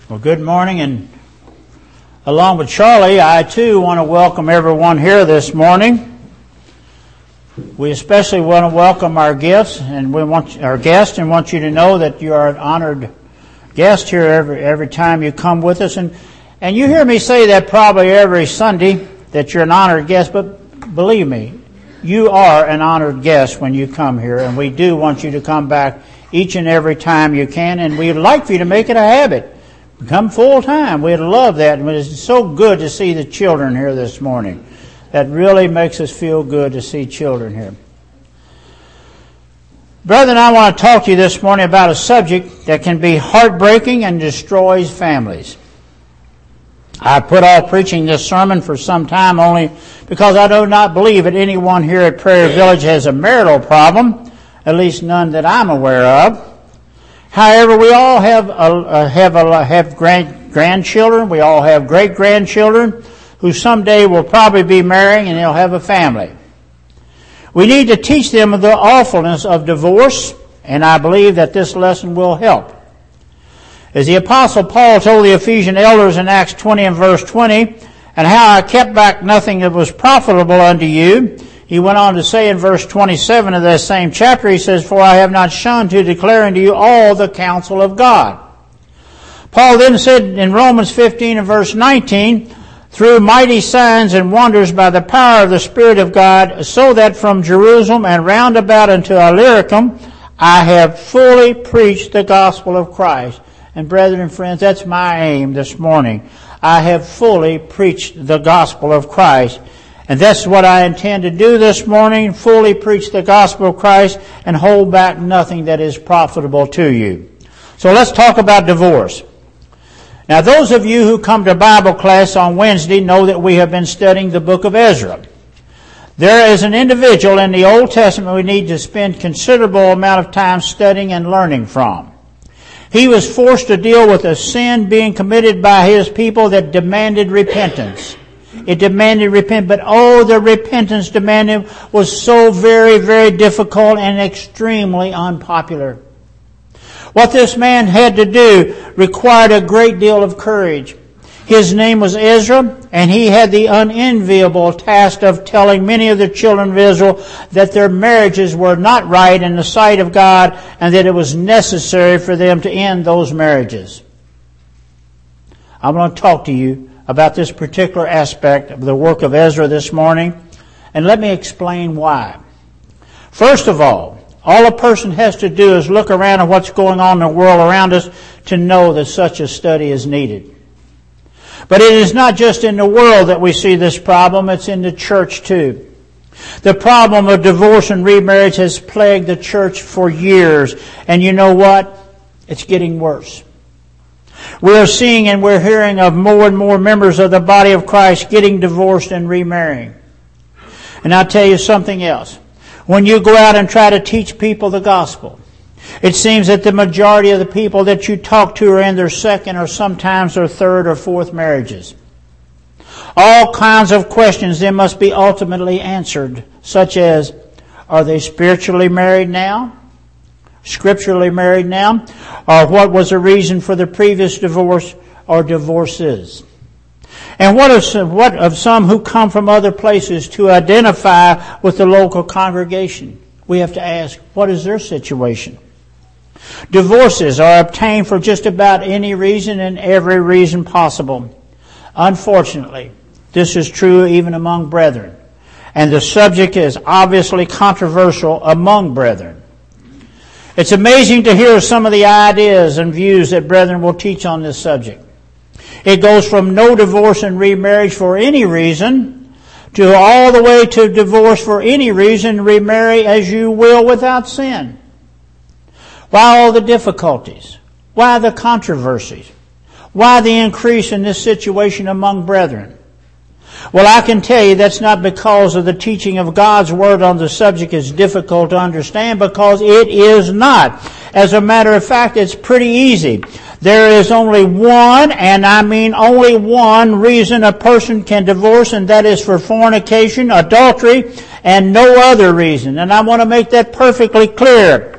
Well, good morning, and along with Charlie, I too want to welcome everyone here this morning. We especially want to welcome our guests, and want you to know that you are an honored guest here every time you come with us. And you hear me say that probably every Sunday, that you're an honored guest, but believe me, you are an honored guest when you come here, and we do want you to come back each and every time you can, and we'd like for you to make it a habit. Come full time. We'd love that. And it's so good to see the children here this morning. That really makes us feel good to see children here. Brethren, I want to talk to you this morning about a subject that can be heartbreaking and destroys families. I put off preaching this sermon for some time only because I do not believe that anyone here at Prairie Village has a marital problem, at least none that I'm aware of. However, we all have grandchildren. We all have great-grandchildren who someday will probably be marrying and they'll have a family. We need to teach them the awfulness of divorce, and I believe that this lesson will help. As the Apostle Paul told the Ephesian elders in Acts 20 and verse 20, and how I kept back nothing that was profitable unto you, he went on to say in verse 27 of that same chapter, he says, For I have not shunned to declare unto you all the counsel of God. Paul then said in Romans 15 and verse 19, Through mighty signs and wonders by the power of the Spirit of God, so that from Jerusalem and round about unto Illyricum, I have fully preached the gospel of Christ. And brethren and friends, that's my aim this morning. I have fully preached the gospel of Christ. And that's what I intend to do this morning, fully preach the gospel of Christ and hold back nothing that is profitable to you. So let's talk about divorce. Now, those of you who come to Bible class on Wednesday know that we have been studying the book of Ezra. There is an individual in the Old Testament we need to spend considerable amount of time studying and learning from. He was forced to deal with a sin being committed by his people that demanded repentance. It demanded repentance, but the repentance demanded was so very, very difficult and extremely unpopular. What this man had to do required a great deal of courage. His name was Ezra, and he had the unenviable task of telling many of the children of Israel that their marriages were not right in the sight of God and that it was necessary for them to end those marriages. I'm going to talk to you about this particular aspect of the work of Ezra this morning, and let me explain why. First of all a person has to do is look around at what's going on in the world around us to know that such a study is needed. But it is not just in the world that we see this problem, it's in the church too. The problem of divorce and remarriage has plagued the church for years, and you know what? It's getting worse. We are seeing and we're hearing of more and more members of the body of Christ getting divorced and remarrying. And I'll tell you something else. When you go out and try to teach people the gospel, it seems that the majority of the people that you talk to are in their second or sometimes their third or fourth marriages. All kinds of questions then must be ultimately answered, such as, are they spiritually married now? Scripturally married now? Or what was the reason for the previous divorce or divorces? And what of some who come from other places to identify with the local congregation? We have to ask, what is their situation? Divorces are obtained for just about any reason and every reason possible. Unfortunately, this is true even among brethren. And the subject is obviously controversial among brethren. It's amazing to hear some of the ideas and views that brethren will teach on this subject. It goes from no divorce and remarriage for any reason to all the way to divorce for any reason, remarry as you will without sin. Why all the difficulties? Why the controversies? Why the increase in this situation among brethren? Well, I can tell you that's not because of the teaching of God's Word on the subject is difficult to understand, because it is not. As a matter of fact, it's pretty easy. There is only one, and I mean only one, reason a person can divorce, and that is for fornication, adultery, and no other reason. And I want to make that perfectly clear.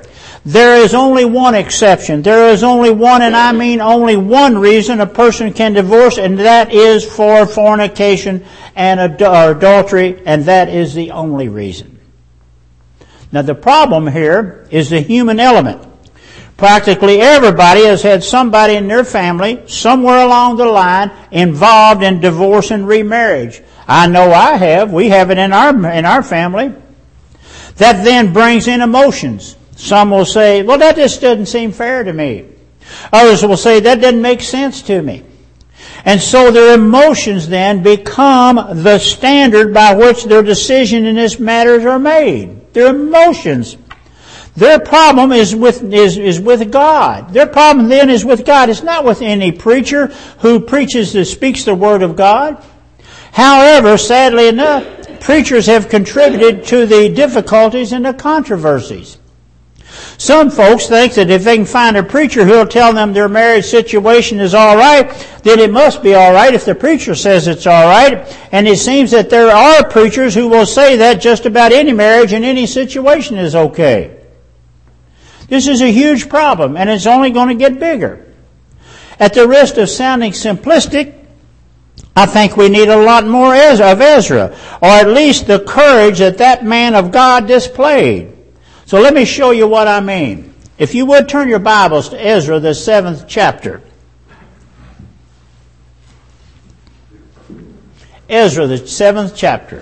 There is only one exception. There is only one, and I mean only one reason a person can divorce, and that is for fornication and adultery, and that is the only reason. Now the problem here is the human element. Practically everybody has had somebody in their family, somewhere along the line, involved in divorce and remarriage. I know I have. We have it in our family. That then brings in emotions. Some will say, well, that just doesn't seem fair to me. Others will say, that doesn't make sense to me. And so their emotions then become the standard by which their decision in this matters are made. Their emotions. Their problem is with God. Their problem then is with God. It's not with any preacher who speaks the Word of God. However, sadly enough, preachers have contributed to the difficulties and the controversies. Some folks think that if they can find a preacher who will tell them their marriage situation is all right, then it must be all right if the preacher says it's all right. And it seems that there are preachers who will say that just about any marriage and any situation is okay. This is a huge problem, and it's only going to get bigger. At the risk of sounding simplistic, I think we need a lot more of Ezra, or at least the courage that man of God displayed. So let me show you what I mean. If you would turn your Bibles to Ezra, the 7th chapter. Ezra, the 7th chapter.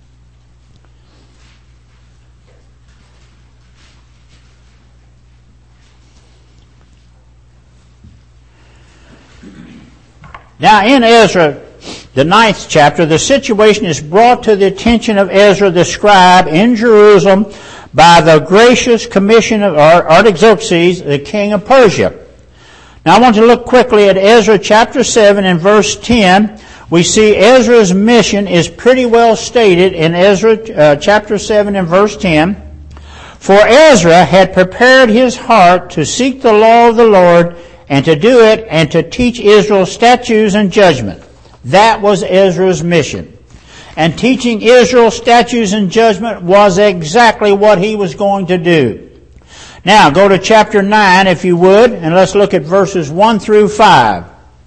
Now in Ezra, the 9th chapter, the situation is brought to the attention of Ezra the scribe in Jerusalem by the gracious commission of Artaxerxes, the king of Persia. Now I want to look quickly at Ezra chapter 7 and verse 10. We see Ezra's mission is pretty well stated in Ezra chapter 7 and verse 10. For Ezra had prepared his heart to seek the law of the Lord and to do it and to teach Israel statutes and judgment. That was Ezra's mission. And teaching Israel statutes and judgment was exactly what he was going to do. Now, go to chapter 9, if you would, and let's look at verses 1 through 5.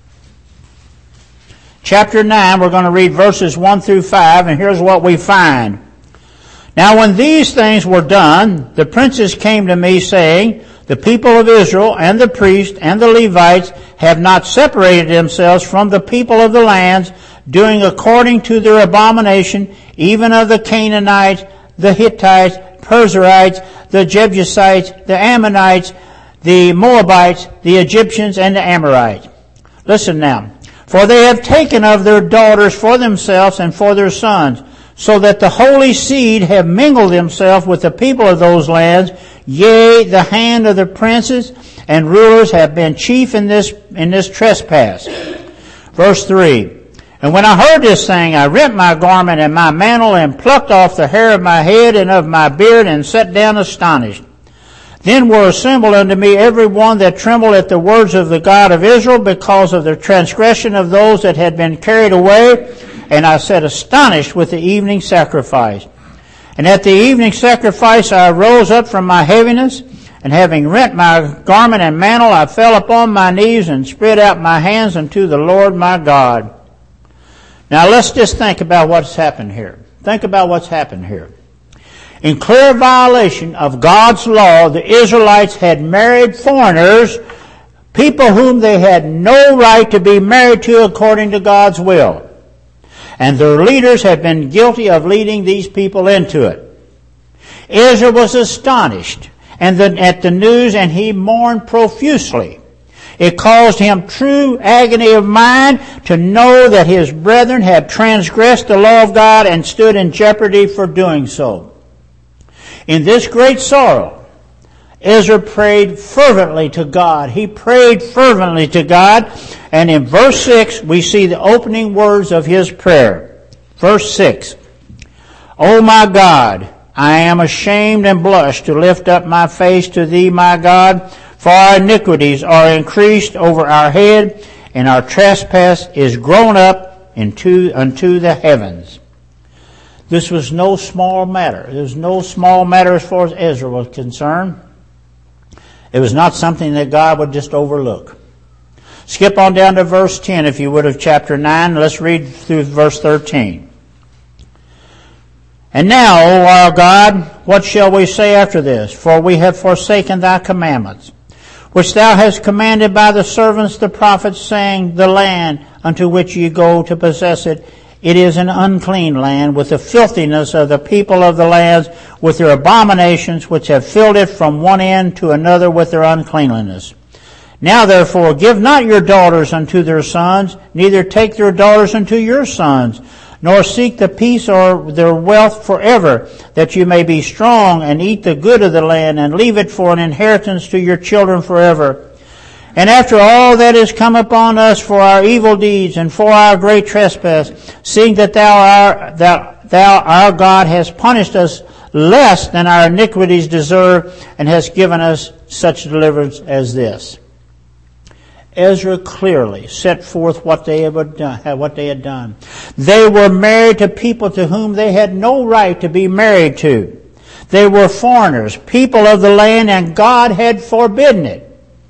Chapter 9, we're going to read verses 1 through 5, and here's what we find. Now, when these things were done, the princes came to me, saying, the people of Israel and the priests and the Levites have not separated themselves from the people of the lands, doing according to their abomination, even of the Canaanites, the Hittites, Perizzites, the Jebusites, the Ammonites, the Moabites, the Egyptians, and the Amorites. Listen now. For they have taken of their daughters for themselves and for their sons, so that the holy seed have mingled themselves with the people of those lands. Yea, the hand of the princes and rulers have been chief in this trespass. Verse 3. And when I heard this thing, I rent my garment and my mantle, and plucked off the hair of my head and of my beard, and sat down astonished. Then were assembled unto me every one that trembled at the words of the God of Israel, because of the transgression of those that had been carried away. And I sat astonished with the evening sacrifice. And at the evening sacrifice I rose up from my heaviness, and having rent my garment and mantle, I fell upon my knees and spread out my hands unto the Lord my God. Now let's just think about what's happened here. Think about what's happened here. In clear violation of God's law, the Israelites had married foreigners, people whom they had no right to be married to according to God's will. And their leaders had been guilty of leading these people into it. Ezra was astonished at the news, and he mourned profusely. It caused him true agony of mind to know that his brethren had transgressed the law of God and stood in jeopardy for doing so. In this great sorrow, Ezra prayed fervently to God. He prayed fervently to God, and in verse 6 we see the opening words of his prayer. Verse 6. O my God, I am ashamed and blush to lift up my face to thee, my God, for our iniquities are increased over our head, and our trespass is grown up unto the heavens. This was no small matter. It was no small matter as far as Ezra was concerned. It was not something that God would just overlook. Skip on down to verse 10, if you would, of chapter 9. Let's read through verse 13. And now, O our God, what shall we say after this? For we have forsaken thy commandments, which thou hast commanded by the servants the prophets, saying, the land unto which ye go to possess it, it is an unclean land, with the filthiness of the people of the lands, with their abominations, which have filled it from one end to another with their uncleanliness. Now therefore give not your daughters unto their sons, neither take their daughters unto your sons, nor seek the peace or their wealth forever, that you may be strong and eat the good of the land, and leave it for an inheritance to your children forever. And after all that is come upon us for our evil deeds and for our great trespass, seeing that thou our God hast punished us less than our iniquities deserve, and hast given us such deliverance as this. Ezra clearly set forth what they had done. They were married to people to whom they had no right to be married to. They were foreigners, people of the land, and God had forbidden it.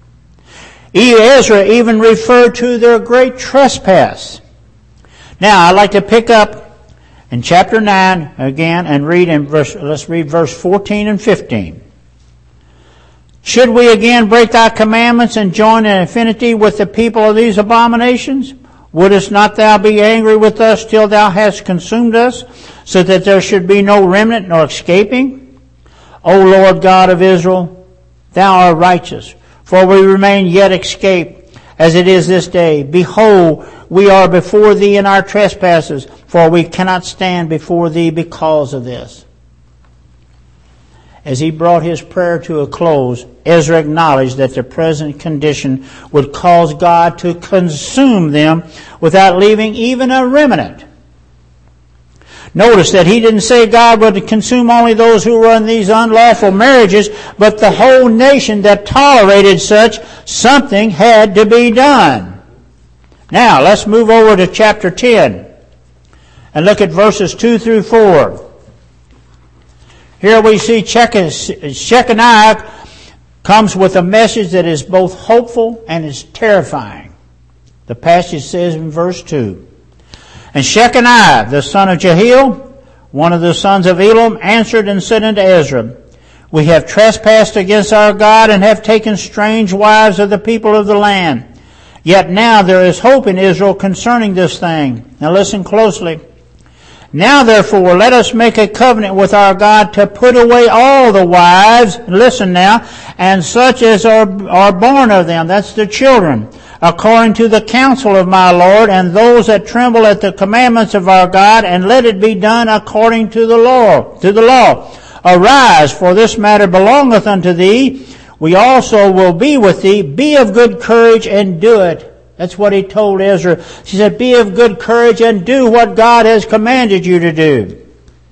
Ezra even referred to their great trespass. Now, I'd like to pick up in chapter 9 again and let's read verse 14 and 15. Should we again break thy commandments and join in affinity with the people of these abominations? Wouldest not thou be angry with us till thou hast consumed us, so that there should be no remnant nor escaping? O Lord God of Israel, thou art righteous, for we remain yet escaped, as it is this day. Behold, we are before thee in our trespasses, for we cannot stand before thee because of this. As he brought his prayer to a close, Ezra acknowledged that the present condition would cause God to consume them without leaving even a remnant. Notice that he didn't say God would consume only those who were in these unlawful marriages, but the whole nation that tolerated such. Something had to be done. Now, let's move over to chapter 10 and look at verses 2 through 4. Here we see Shechaniah comes with a message that is both hopeful and is terrifying. The passage says in verse 2, And Shechaniah, the son of Jehiel, one of the sons of Elam, answered and said unto Ezra, We have trespassed against our God and have taken strange wives of the people of the land. Yet now there is hope in Israel concerning this thing. Now listen closely. Now therefore let us make a covenant with our God to put away all the wives, listen now, and such as are born of them, that's the children, according to the counsel of my Lord, and those that tremble at the commandments of our God, and let it be done according to the law. Arise, for this matter belongeth unto thee. We also will be with thee. Be of good courage and do it. That's what he told Ezra. He said, be of good courage and do what God has commanded you to do.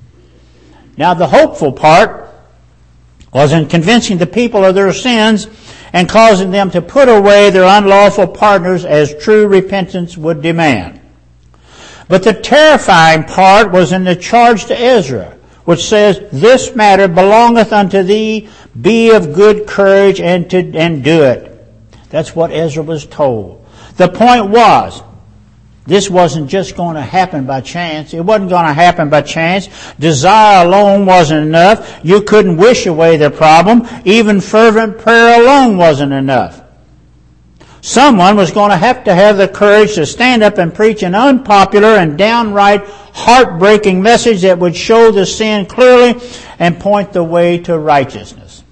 Now the hopeful part was in convincing the people of their sins and causing them to put away their unlawful partners as true repentance would demand. But the terrifying part was in the charge to Ezra, which says, This matter belongeth unto thee. Be of good courage and do it. That's what Ezra was told. The point was, this wasn't just going to happen by chance. It wasn't going to happen by chance. Desire alone wasn't enough. You couldn't wish away the problem. Even fervent prayer alone wasn't enough. Someone was going to have the courage to stand up and preach an unpopular and downright heartbreaking message that would show the sin clearly and point the way to righteousness.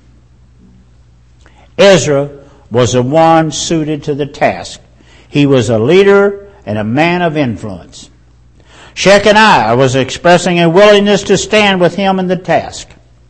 Ezra was the one suited to the task. He was a leader and a man of influence. Shechaniah was expressing a willingness to stand with him in the task.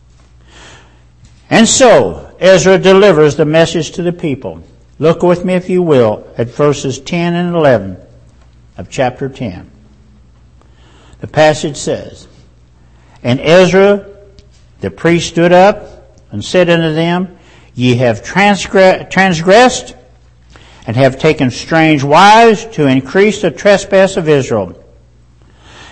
And so, Ezra delivers the message to the people. Look with me, if you will, at verses 10 and 11 of chapter 10. The passage says, And Ezra, the priest, stood up and said unto them, Ye have transgressed and have taken strange wives to increase the trespass of Israel.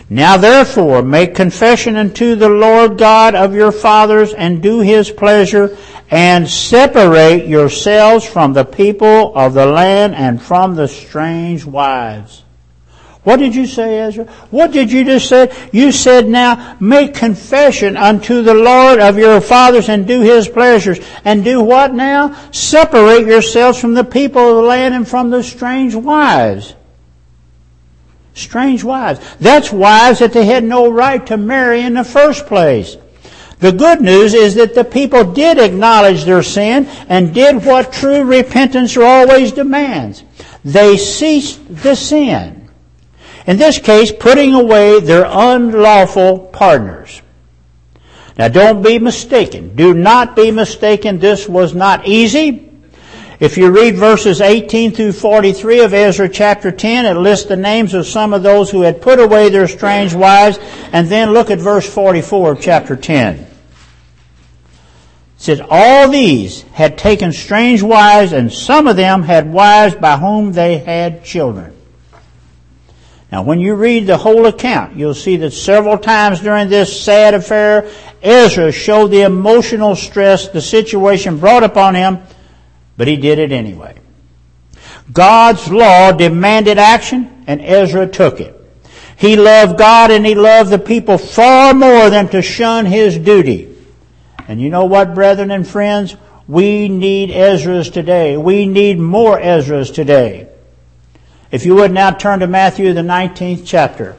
Now therefore make confession unto the Lord God of your fathers, and do his pleasure, and separate yourselves from the people of the land and from the strange wives. What did you say, Ezra? What did you just say? You said, now make confession unto the Lord of your fathers and do his pleasures. And do what now? Separate yourselves from the people of the land and from the strange wives. Strange wives. That's wives that they had no right to marry in the first place. The good news is that the people did acknowledge their sin and did what true repentance always demands. They ceased the sin. In this case, putting away their unlawful partners. Now don't be mistaken. Do not be mistaken. This was not easy. If you read verses 18 through 43 of Ezra chapter 10, it lists the names of some of those who had put away their strange wives. And then look at verse 44 of chapter 10. It says, all these had taken strange wives, and some of them had wives by whom they had children. Now, when you read the whole account, you'll see that several times during this sad affair, Ezra showed the emotional stress the situation brought upon him, but he did it anyway. God's law demanded action, and Ezra took it. He loved God and he loved the people far more than to shun his duty. And you know what, brethren and friends? We need Ezras today. We need more Ezras today. If you would now turn to Matthew, the 19th chapter.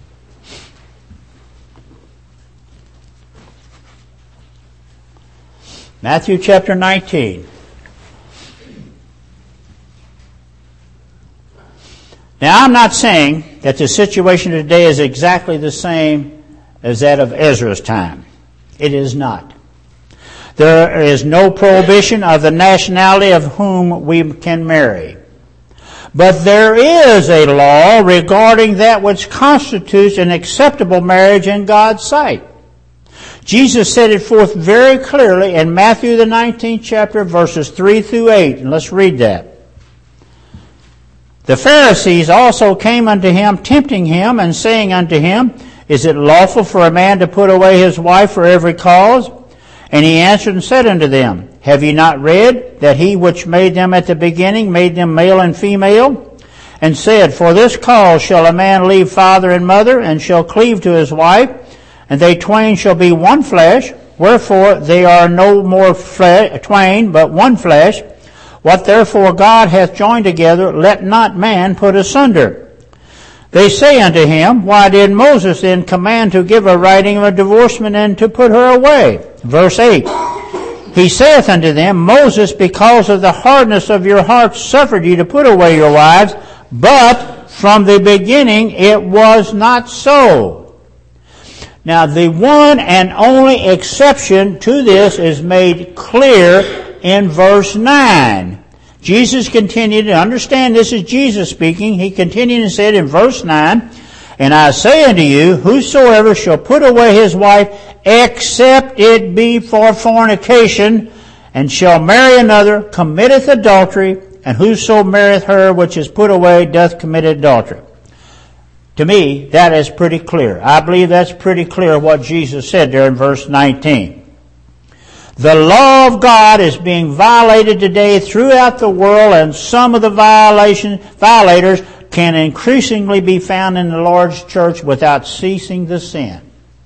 Matthew chapter 19. Now, I'm not saying that the situation today is exactly the same as that of Ezra's time. It is not. There is no prohibition of the nationality of whom we can marry. But there is a law regarding that which constitutes an acceptable marriage in God's sight. Jesus set it forth very clearly in Matthew the 19th chapter, verses 3 through 8. And let's read that. The Pharisees also came unto him, tempting him, and saying unto him, Is it lawful for a man to put away his wife for every cause? And he answered and said unto them, Have ye not read that he which made them at the beginning made them male and female? And said, For this cause shall a man leave father and mother, and shall cleave to his wife, and they twain shall be one flesh. Wherefore they are no more twain, but one flesh. What therefore God hath joined together, let not man put asunder. They say unto him, Why did Moses then command to give a writing of a divorcement and to put her away? Verse 8. He saith unto them, Moses, because of the hardness of your hearts, suffered you to put away your wives, but from the beginning it was not so. Now, the one and only exception to this is made clear in verse 9. Jesus continued, to understand this is Jesus speaking, he continued and said in verse 9, And I say unto you, whosoever shall put away his wife, except it be for fornication, and shall marry another, committeth adultery, and whoso marrieth her which is put away doth commit adultery. To me, that is pretty clear. I believe that's pretty clear what Jesus said there in verse 19. The law of God is being violated today throughout the world, and some of the violators can increasingly be found in the Lord's church without ceasing the sin.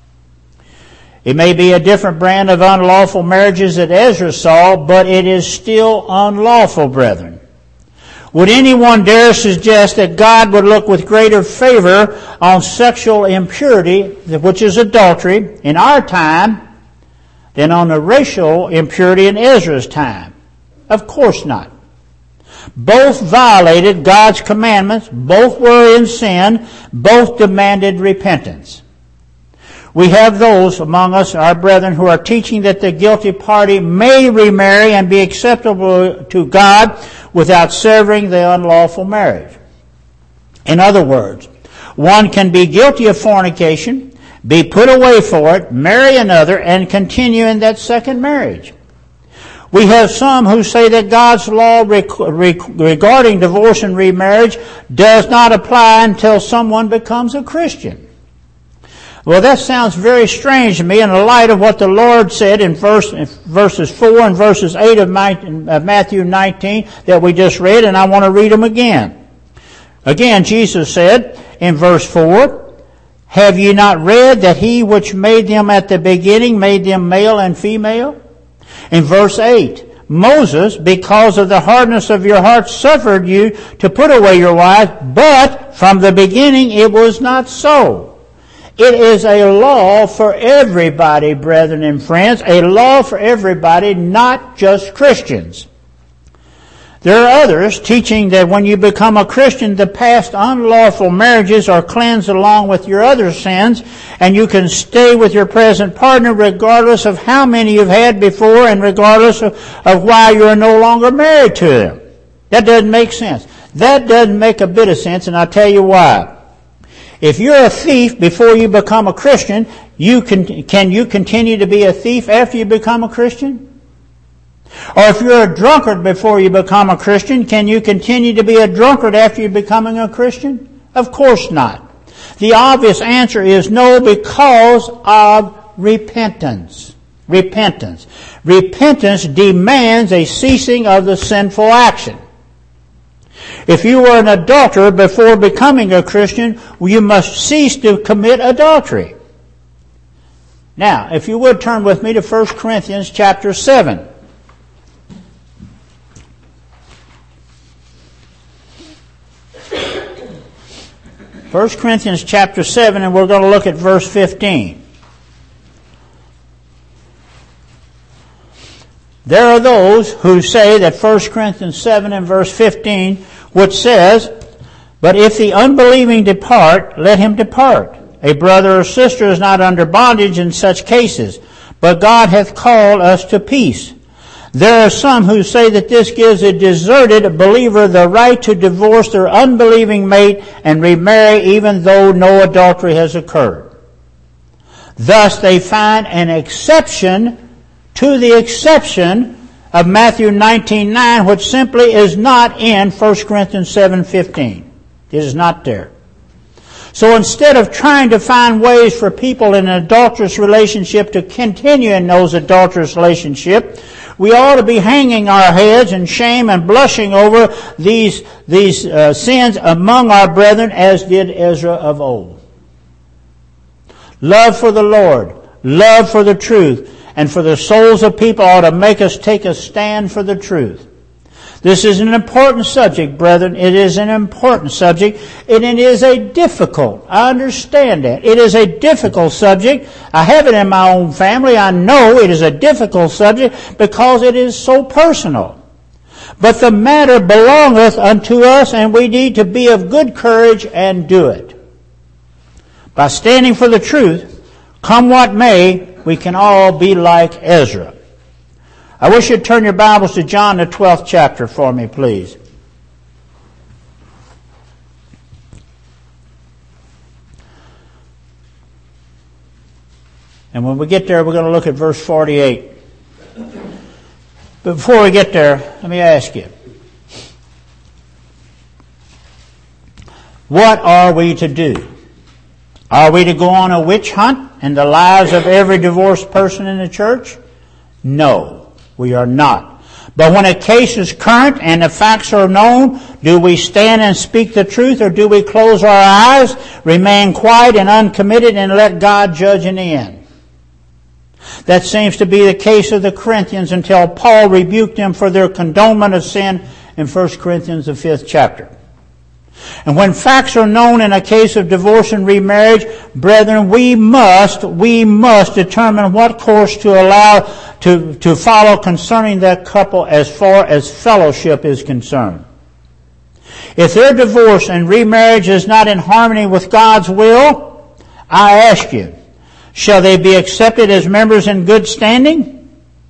It may be a different brand of unlawful marriages that Ezra saw, but it is still unlawful, brethren. Would anyone dare suggest that God would look with greater favor on sexual impurity, which is adultery, in our time than on the racial impurity in Ezra's time? Of course not. Both violated God's commandments, both were in sin, both demanded repentance. We have those among us, our brethren, who are teaching that the guilty party may remarry and be acceptable to God without severing the unlawful marriage. In other words, one can be guilty of fornication, be put away for it, marry another, and continue in that second marriage. We have some who say that God's law regarding divorce and remarriage does not apply until someone becomes a Christian. Well, that sounds very strange to me in the light of what the Lord said in verses 4 and verses 8 of Matthew 19 that we just read, and I want to read them again. Again, Jesus said in verse 4, "Have ye not read that he which made them at the beginning made them male and female?" In verse 8, "Moses, because of the hardness of your hearts, suffered you to put away your wife, but from the beginning it was not so." It is a law for everybody, brethren and friends, a law for everybody, not just Christians. There are others teaching that when you become a Christian, the past unlawful marriages are cleansed along with your other sins, and you can stay with your present partner regardless of how many you've had before and regardless of why you're no longer married to them. That doesn't make sense. That doesn't make a bit of sense, and I'll tell you why. If you're a thief before you become a Christian, can you continue to be a thief after you become a Christian? Or if you're a drunkard before you become a Christian, can you continue to be a drunkard after you're becoming a Christian? Of course not. The obvious answer is no, because of repentance. Repentance. Repentance demands a ceasing of the sinful action. If you were an adulterer before becoming a Christian, you must cease to commit adultery. Now, if you would turn with me to 1 Corinthians chapter 7. 1 Corinthians chapter 7, and we're going to look at verse 15. There are those who say that 1 Corinthians 7 and verse 15, which says, "But if the unbelieving depart, let him depart. A brother or sister is not under bondage in such cases, but God hath called us to peace." There are some who say that this gives a deserted believer the right to divorce their unbelieving mate and remarry even though no adultery has occurred. Thus they find an exception to the exception of Matthew 19:9, which simply is not in 1 Corinthians 7:15. It is not there. So instead of trying to find ways for people in an adulterous relationship to continue in those adulterous relationships, we ought to be hanging our heads in shame and blushing over these sins among our brethren, as did Ezra of old. Love for the Lord, love for the truth, and for the souls of people ought to make us take a stand for the truth. This is an important subject, brethren. It is an important subject, and it is a difficult, I understand that. It is a difficult subject. I have it in my own family. I know it is a difficult subject because it is so personal. But the matter belongeth unto us, and we need to be of good courage and do it. By standing for the truth, come what may, we can all be like Ezra. I wish you'd turn your Bibles to John the 12th chapter for me, please. And when we get there, we're going to look at verse 48. But before we get there, let me ask you, what are we to do? Are we to go on a witch hunt in the lives of every divorced person in the church? No, we are not. But when a case is current and the facts are known, do we stand and speak the truth, or do we close our eyes, remain quiet and uncommitted, and let God judge in the end? That seems to be the case of the Corinthians until Paul rebuked them for their condonement of sin in 1 Corinthians the 5th chapter. And when facts are known in a case of divorce and remarriage, brethren, we must determine what course to allow to follow concerning that couple as far as fellowship is concerned. If their divorce and remarriage is not in harmony with God's will, I ask you, shall they be accepted as members in good standing?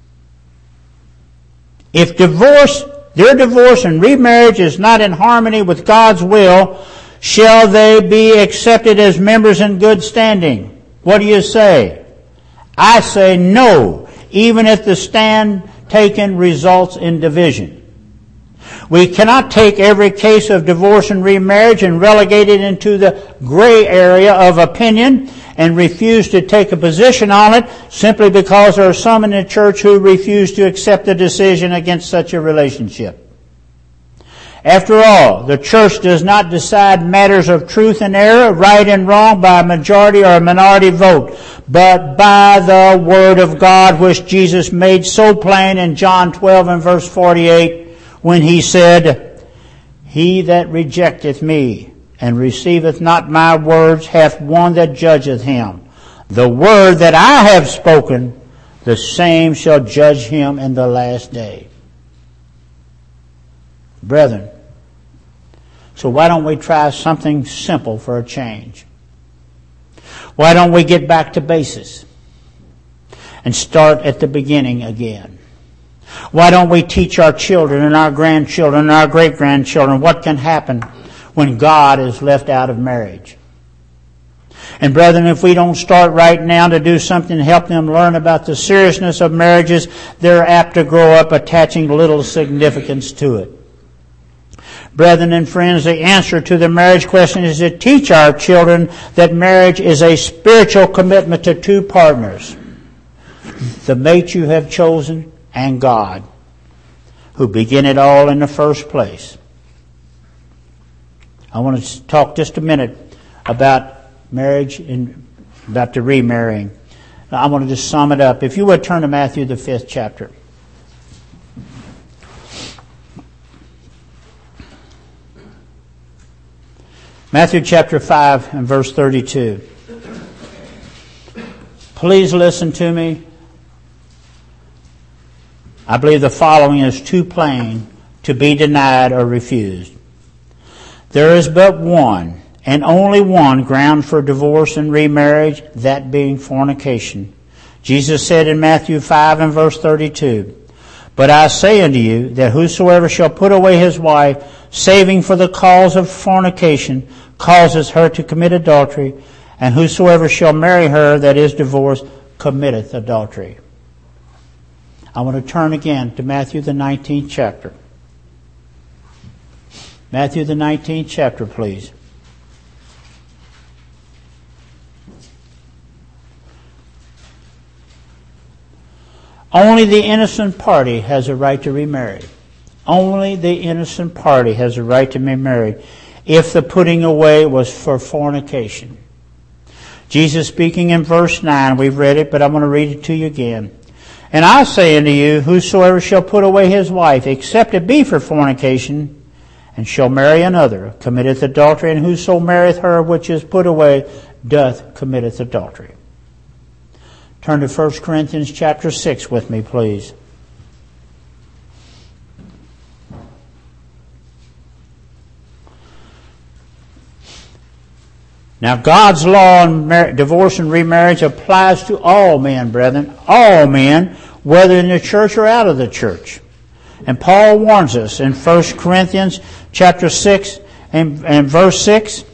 If their divorce and remarriage is not in harmony with God's will, shall they be accepted as members in good standing? What do you say? I say no, even if the stand taken results in division. We cannot take every case of divorce and remarriage and relegate it into the gray area of opinion and refuse to take a position on it simply because there are some in the church who refuse to accept a decision against such a relationship. After all, the church does not decide matters of truth and error, right and wrong by a majority or a minority vote, but by the Word of God, which Jesus made so plain in John 12 and verse 48 when he said, "He that rejecteth me and receiveth not my words hath one that judgeth him. The word that I have spoken, the same shall judge him in the last day." Brethren, so why don't we try something simple for a change? Why don't we get back to basics and start at the beginning again? Why don't we teach our children and our grandchildren and our great-grandchildren what can happen when God is left out of marriage? And brethren, if we don't start right now to do something to help them learn about the seriousness of marriages, they're apt to grow up attaching little significance to it. Brethren and friends, the answer to the marriage question is to teach our children that marriage is a spiritual commitment to two partners, the mate you have chosen and God, who began it all in the first place. I want to talk just a minute about marriage and about the remarrying. I want to just sum it up. If you would turn to Matthew, the 5th chapter. Matthew chapter 5 and verse 32. Please listen to me. I believe the following is too plain to be denied or refused. There is but one and only one ground for divorce and remarriage, that being fornication. Jesus said in Matthew 5 and verse 32, "But I say unto you that whosoever shall put away his wife, saving for the cause of fornication, causes her to commit adultery, and whosoever shall marry her that is divorced committeth adultery." I want to turn again to Matthew the 19th chapter. Matthew the 19th chapter, please. Only the innocent party has a right to remarry. Only the innocent party has a right to be married if the putting away was for fornication. Jesus speaking in verse 9, we've read it, but I'm going to read it to you again. "And I say unto you, whosoever shall put away his wife, except it be for fornication, and shall marry another, committeth adultery, and whoso marrieth her which is put away doth committeth adultery." Turn to 1 Corinthians chapter 6 with me, please. Now, God's law on divorce and remarriage applies to all men, brethren, all men, whether in the church or out of the church. And Paul warns us in 1 Corinthians chapter 6 and verse 6,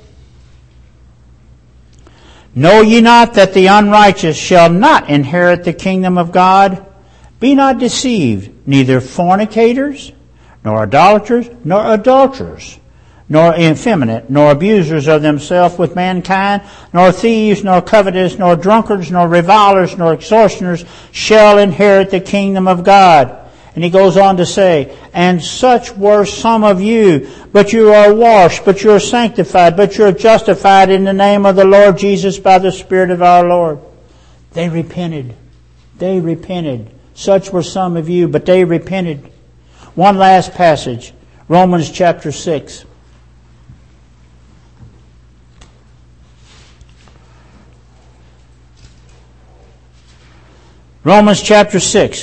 "Know ye not that the unrighteous shall not inherit the kingdom of God? Be not deceived, neither fornicators, nor idolaters, nor adulterers, nor effeminate, nor abusers of themselves with mankind, nor thieves, nor covetous, nor drunkards, nor revilers, nor extortioners shall inherit the kingdom of God." And he goes on to say, "And such were some of you, but you are washed, but you are sanctified, but you are justified in the name of the Lord Jesus by the Spirit of our Lord." They repented. They repented. Such were some of you, but they repented. One last passage, Romans chapter 6. Romans chapter 6.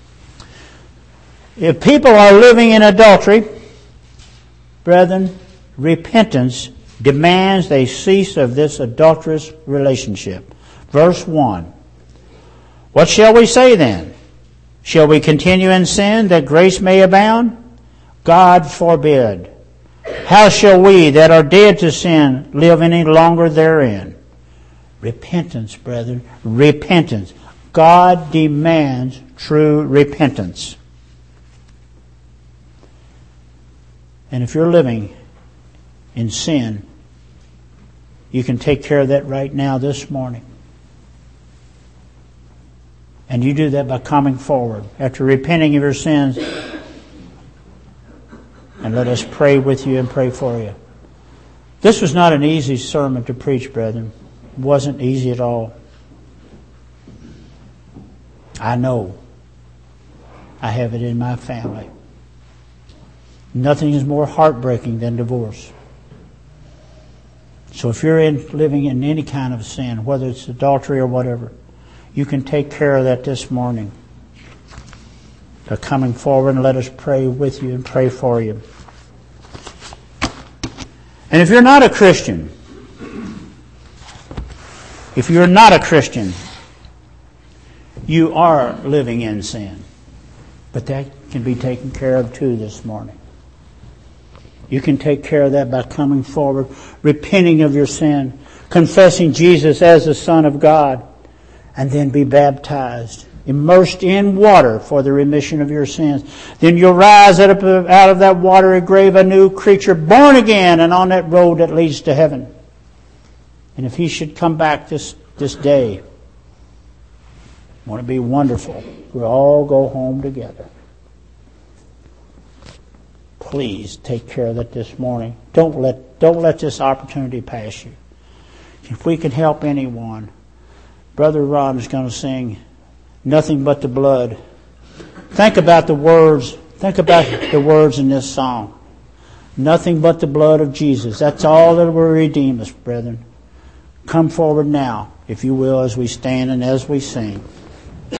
If people are living in adultery, brethren, repentance demands they cease of this adulterous relationship. Verse 1. "What shall we say then? Shall we continue in sin that grace may abound? God forbid. How shall we that are dead to sin live any longer therein?" Repentance, brethren, repentance. God demands true repentance. And if you're living in sin, You can take care of that right now this morning. And you do that by coming forward after repenting of your sins. And let us pray with you and pray for you. This was not an easy sermon to preach, brethren. It wasn't easy at all. I know. I have it in my family. Nothing is more heartbreaking than divorce. So if you're living in any kind of sin, whether it's adultery or whatever, you can take care of that this morning by coming forward, and let us pray with you and pray for you. And if you're not a Christian, you are living in sin. But that can be taken care of too this morning. You can take care of that by coming forward, repenting of your sin, confessing Jesus as the Son of God, and then be baptized, immersed in water for the remission of your sins. Then you'll rise out of that watery grave a new creature, born again, and on that road that leads to heaven. And if He should come back this day, won't it be wonderful? We'll all go home together. Please take care of that this morning. Don't let this opportunity pass you. If we can help anyone, Brother Ron is going to sing Nothing But the Blood. Think about the words. Think about the words in this song. Nothing but the blood of Jesus. That's all that will redeem us, brethren. Come forward now, if you will, as we stand and as we sing.